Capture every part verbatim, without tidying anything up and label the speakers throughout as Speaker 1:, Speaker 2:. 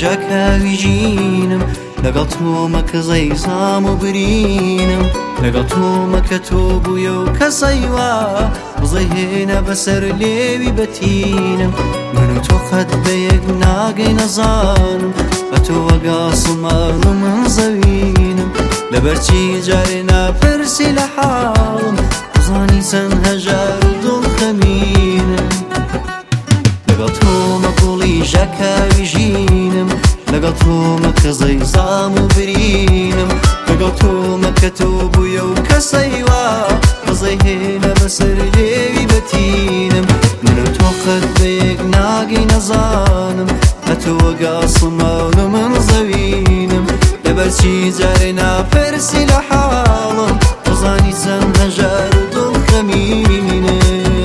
Speaker 1: ژەکاوی ژینم لەگەڵ تۆمە کە زەیزام و برینم لەگەڵ تۆمە کە تۆ بوویە و کەسەیوا بزەی هێنە بەسەر لێوی بەتینم من و تۆ قەت بەیەک ناگەی نەزانم بە تۆ وەگاسڵمان و من زەوینم لەبەرچی جارێ ناپرسی لە حاڵم بزانی چەند هەژار و دڵ خەمینم لەگەڵ تۆمە گوڵی ژەکاوی ژینم لەگەڵ تۆمە کە زەیزام و برینم لەگەڵ تۆمە کە تۆ بوویە و کەسەیوا بزەی هێنە بەسەر لێوی بەتینم من و تۆ قەت بەیەک ناگەی نەزانم بە تۆ وەگاسڵمان و من زەوینم لەبەرچی جارێ ناپرسی لە حاڵم بزانی چەند هەژار و دڵ خەمینم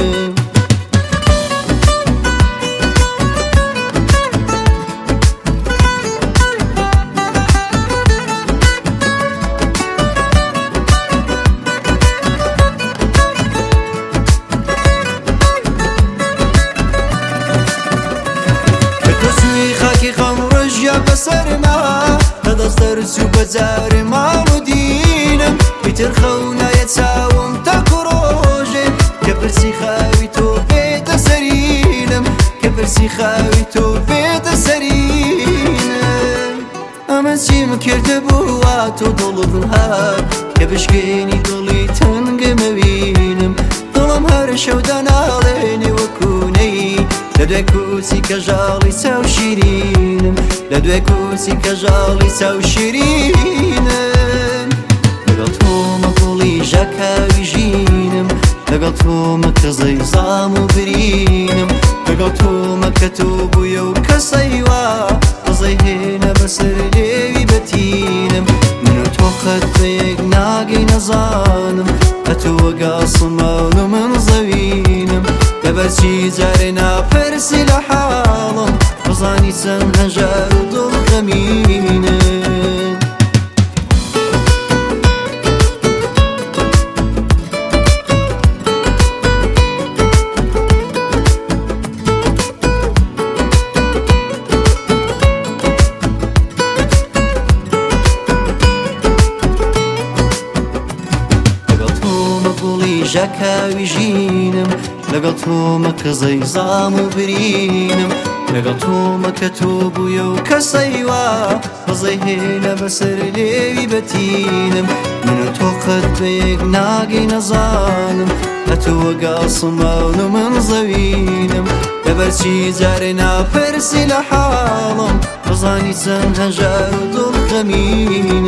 Speaker 1: بەسەرما لەدەست دەرچ و بەجارێ ماڵ و دینم ئیتر خەونایە چاوم تاکو ڕۆژێ کە پرسی خاوی تۆ بێتە سەرینم کە پرسی خاوی تۆ بێتە سەرینم ئەمە چیم کردە بووە تۆ دڵت هات کە بشکێنی دڵی تەنگمە بینم دڵم هەر شەو دەناڵێنێ وەکوونەی لە دوێ کوسی کەژاڵی چاو شیرینم لە دوێ کوسی کەژاڵی چاو شیرینم لەگەڵ تۆمە گوڵی ژەکاوی ژینم لەگەڵ تۆمە کە زەیزام و برینم لەگەڵ تۆمە کە تۆ بوویە و کەسەیوا بزەی هێنە بەسەر لێوی بەتینم من و تۆ قەت بەیەک ناگەی نەزانم بە تۆ وەگاسڵمان و من زەوینم لەبەرچی جارێ ناپرسی لە حاڵم بزانی چەند هەژار و دڵ خەمینم ژەکاوی ژینم لەگەڵ تۆمە کە زەیزام و برینم لەگەڵ تۆمە کە تۆ بوویە و کەسەیوا بزەی هێنە بەسەر لێوی بەتینم من و تۆ قەت بەیەک ناگەی نەزانم بە تۆ وەگاسڵمان و من زەوینم لەبەرچی جارێ ناپرسی لە حاڵم بزانی چەند هەژار و دڵ خەمینم